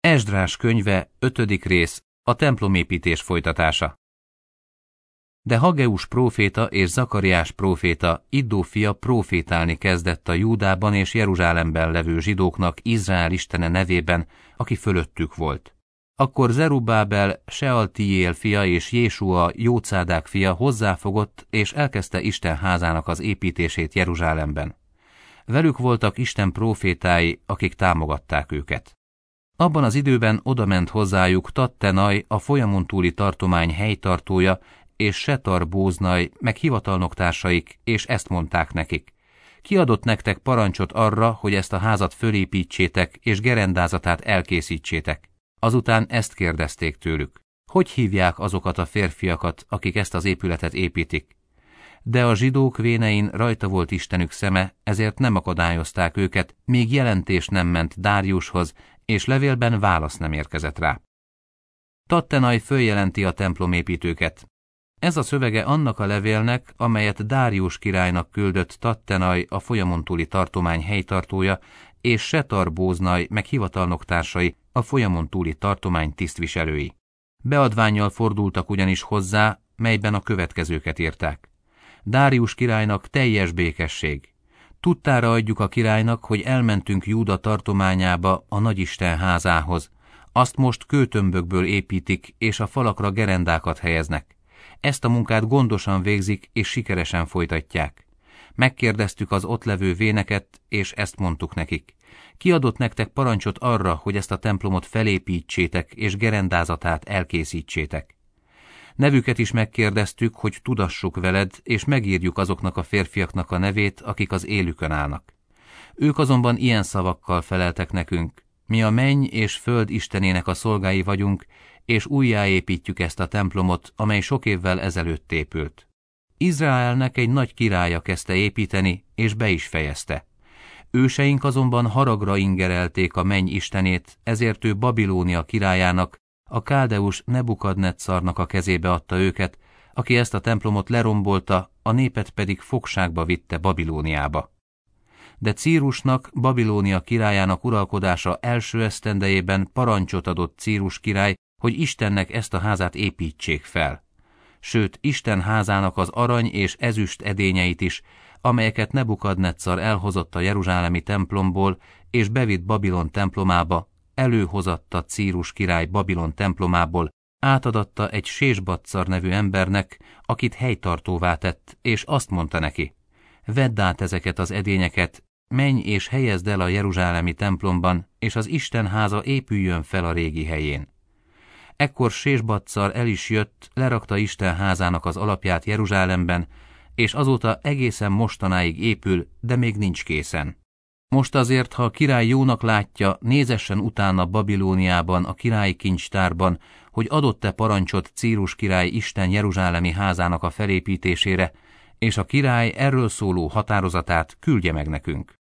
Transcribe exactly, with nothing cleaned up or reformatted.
Esdrás könyve, ötödik rész, a templomépítés folytatása. De Hageus próféta és Zakariás próféta, Iddó fia prófétálni kezdett a Júdában és Jeruzsálemben levő zsidóknak Izrael Istene nevében, aki fölöttük volt. Akkor Zerubábel, Sealtiél fia és Jésua, Jócádák fia hozzáfogott és elkezdte Isten házának az építését Jeruzsálemben. Velük voltak Isten prófétái, akik támogatták őket. Abban az időben odament hozzájuk Tattenai, a folyamon túli tartomány helytartója, és Setar-Bóznai, meg hivatalnoktársaik, és ezt mondták nekik: kiadott nektek parancsot arra, hogy ezt a házat fölépítsétek, és gerendázatát elkészítsétek. Azután ezt kérdezték tőlük: hogy hívják azokat a férfiakat, akik ezt az épületet építik? De a zsidók vénein rajta volt Istenük szeme, ezért nem akadályozták őket, míg jelentés nem ment Dáriushoz, és levélben válasz nem érkezett rá. Tattenai följelenti a templomépítőket. Ez a szövege annak a levélnek, amelyet Dárius királynak küldött Tattenai, a folyamon túli tartomány helytartója, és Setar-Bóznai, meg hivatalnoktársai, a folyamon túli tartomány tisztviselői. Beadvánnyal fordultak ugyanis hozzá, melyben a következőket írták: Dárius királynak teljes békesség. Tudtára adjuk a királynak, hogy elmentünk Júda tartományába, a Nagyisten házához. Azt most kőtömbökből építik, és a falakra gerendákat helyeznek. Ezt a munkát gondosan végzik, és sikeresen folytatják. Megkérdeztük az ott levő véneket, és ezt mondtuk nekik: kiadott nektek parancsot arra, hogy ezt a templomot felépítsétek, és gerendázatát elkészítsétek. Nevüket is megkérdeztük, hogy tudassuk veled, és megírjuk azoknak a férfiaknak a nevét, akik az élükön állnak. Ők azonban ilyen szavakkal feleltek nekünk: mi a menny és föld istenének a szolgái vagyunk, és újjáépítjük ezt a templomot, amely sok évvel ezelőtt épült. Izraelnek egy nagy királya kezdte építeni, és be is fejezte. Őseink azonban haragra ingerelték a menny istenét, ezért ő Babilónia királyának, a káldeus Nebukadnetzarnak a kezébe adta őket, aki ezt a templomot lerombolta, a népet pedig fogságba vitte Babilóniába. De Círusnak, Babilónia királyának uralkodása első esztendejében parancsot adott Círus király, hogy Istennek ezt a házát építsék fel. Sőt, Isten házának az arany és ezüst edényeit is, amelyeket Nebukadnetzar elhozott a jeruzsálemi templomból, és bevitt Babilon templomába, előhozatta Círus király Babilon templomából, átadatta egy Sésbatszar nevű embernek, akit helytartóvá tett, és azt mondta neki: vedd át ezeket az edényeket, menj és helyezd el a jeruzsálemi templomban, és az Isten háza épüljön fel a régi helyén. Ekkor Sésbatszar el is jött, lerakta Isten házának az alapját Jeruzsálemben, és azóta egészen mostanáig épül, de még nincs készen. Most azért, ha a király jónak látja, nézessen utána Babilóniában, a királyi kincstárban, hogy adott-e parancsot Círus király Isten jeruzsálemi házának a felépítésére, és a király erről szóló határozatát küldje meg nekünk.